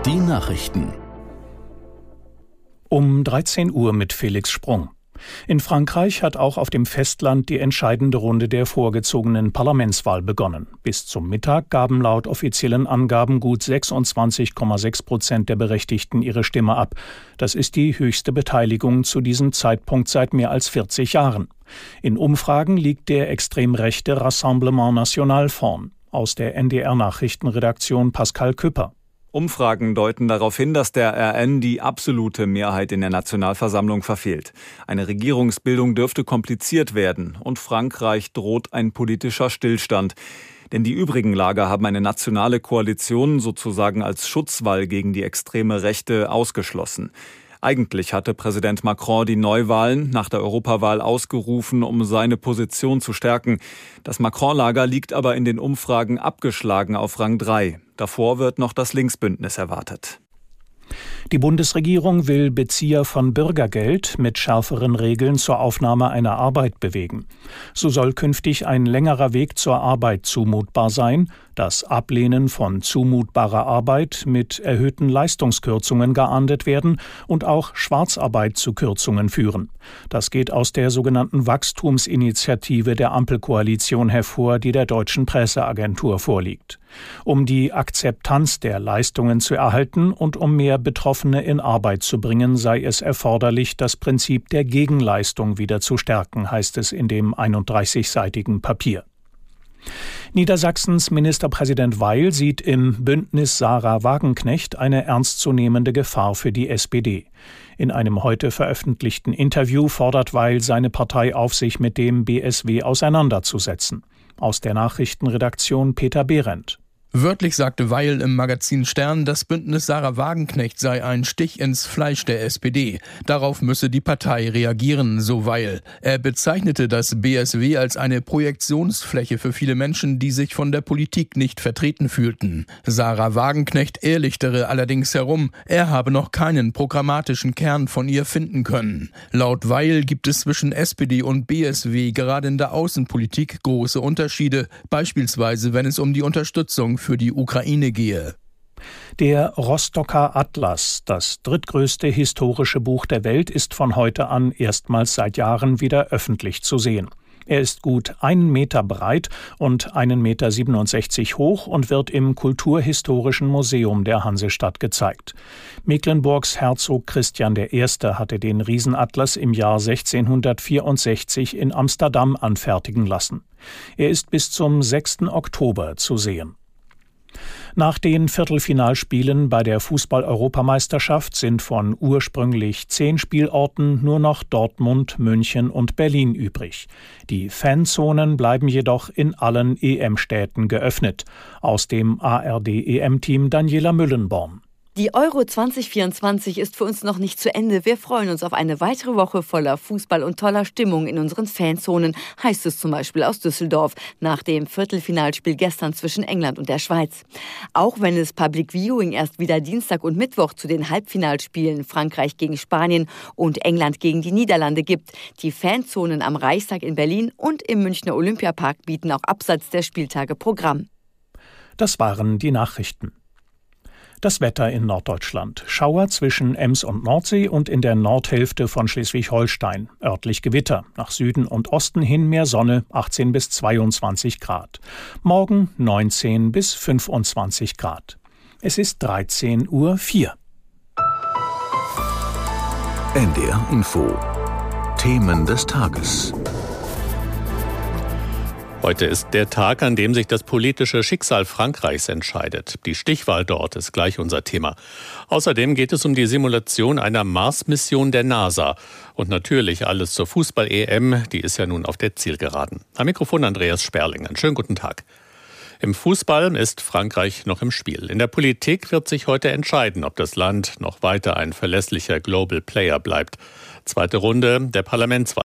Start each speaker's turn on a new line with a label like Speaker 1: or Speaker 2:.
Speaker 1: Die Nachrichten.
Speaker 2: Um 13 Uhr mit Felix Sprung. In Frankreich hat auch auf dem Festland die entscheidende Runde der vorgezogenen Parlamentswahl begonnen. Bis zum Mittag gaben laut offiziellen Angaben gut 26,6% der Berechtigten ihre Stimme ab. Das ist die höchste Beteiligung zu diesem Zeitpunkt seit mehr als 40 Jahren. In Umfragen liegt der extrem rechte Rassemblement National vorn. Aus der NDR-Nachrichtenredaktion Pascal Küpper.
Speaker 3: Umfragen deuten darauf hin, dass der RN die absolute Mehrheit in der Nationalversammlung verfehlt. Eine Regierungsbildung dürfte kompliziert werden und Frankreich droht ein politischer Stillstand. Denn die übrigen Lager haben eine nationale Koalition sozusagen als Schutzwall gegen die extreme Rechte ausgeschlossen. Eigentlich hatte Präsident Macron die Neuwahlen nach der Europawahl ausgerufen, um seine Position zu stärken. Das Macron-Lager liegt aber in den Umfragen abgeschlagen auf Rang 3. Davor wird noch das Linksbündnis erwartet.
Speaker 2: Die Bundesregierung will Bezieher von Bürgergeld mit schärferen Regeln zur Aufnahme einer Arbeit bewegen. So soll künftig ein längerer Weg zur Arbeit zumutbar sein, das Ablehnen von zumutbarer Arbeit mit erhöhten Leistungskürzungen geahndet werden und auch Schwarzarbeit zu Kürzungen führen. Das geht aus der sogenannten Wachstumsinitiative der Ampelkoalition hervor, die der Deutschen Presseagentur vorliegt. Um die Akzeptanz der Leistungen zu erhalten und um mehr Betroffene in Arbeit zu bringen, sei es erforderlich, das Prinzip der Gegenleistung wieder zu stärken, heißt es in dem 31-seitigen Papier. Niedersachsens Ministerpräsident Weil sieht im Bündnis Sarah Wagenknecht eine ernstzunehmende Gefahr für die SPD. In einem heute veröffentlichten Interview fordert Weil seine Partei auf, sich mit dem BSW auseinanderzusetzen. Aus der Nachrichtenredaktion Peter Behrendt.
Speaker 4: Wörtlich sagte Weil im Magazin Stern, das Bündnis Sarah Wagenknecht sei ein Stich ins Fleisch der SPD. Darauf müsse die Partei reagieren, so Weil. Er bezeichnete das BSW als eine Projektionsfläche für viele Menschen, die sich von der Politik nicht vertreten fühlten. Sarah Wagenknecht ehrlichtere allerdings herum, er habe noch keinen programmatischen Kern von ihr finden können. Laut Weil gibt es zwischen SPD und BSW gerade in der Außenpolitik große Unterschiede, beispielsweise wenn es um die Unterstützung für die Ukraine gehe.
Speaker 2: Der Rostocker Atlas, das drittgrößte historische Buch der Welt, ist von heute an erstmals seit Jahren wieder öffentlich zu sehen. Er ist gut 1 Meter breit und 1,67 Meter hoch und wird im Kulturhistorischen Museum der Hansestadt gezeigt. Mecklenburgs Herzog Christian I. hatte den Riesenatlas im Jahr 1664 in Amsterdam anfertigen lassen. Er ist bis zum 6. Oktober zu sehen. Nach den Viertelfinalspielen bei der Fußball-Europameisterschaft sind von ursprünglich 10 Spielorten nur noch Dortmund, München und Berlin übrig. Die Fanzonen bleiben jedoch in allen EM-Städten geöffnet. Aus dem ARD-EM-Team Daniela Müllenborn.
Speaker 5: Die Euro 2024 ist für uns noch nicht zu Ende. Wir freuen uns auf eine weitere Woche voller Fußball und toller Stimmung in unseren Fanzonen, heißt es zum Beispiel aus Düsseldorf, nach dem Viertelfinalspiel gestern zwischen England und der Schweiz. Auch wenn es Public Viewing erst wieder Dienstag und Mittwoch zu den Halbfinalspielen Frankreich gegen Spanien und England gegen die Niederlande gibt, die Fanzonen am Reichstag in Berlin und im Münchner Olympiapark bieten auch abseits der Spieltage Programm.
Speaker 2: Das waren die Nachrichten. Das Wetter in Norddeutschland. Schauer zwischen Ems und Nordsee und in der Nordhälfte von Schleswig-Holstein. Örtlich Gewitter. Nach Süden und Osten hin mehr Sonne, 18 bis 22 Grad. Morgen 19 bis 25 Grad. Es ist 13:04 Uhr.
Speaker 1: NDR Info. Themen des Tages.
Speaker 6: Heute ist der Tag, an dem sich das politische Schicksal Frankreichs entscheidet. Die Stichwahl dort ist gleich unser Thema. Außerdem geht es um die Simulation einer Mars-Mission der NASA. Und natürlich alles zur Fußball-EM, die ist ja nun auf der Zielgeraden. Am Mikrofon Andreas Sperling. Einen schönen guten Tag. Im Fußball ist Frankreich noch im Spiel. In der Politik wird sich heute entscheiden, ob das Land noch weiter ein verlässlicher Global Player bleibt. Zweite Runde der Parlamentswahl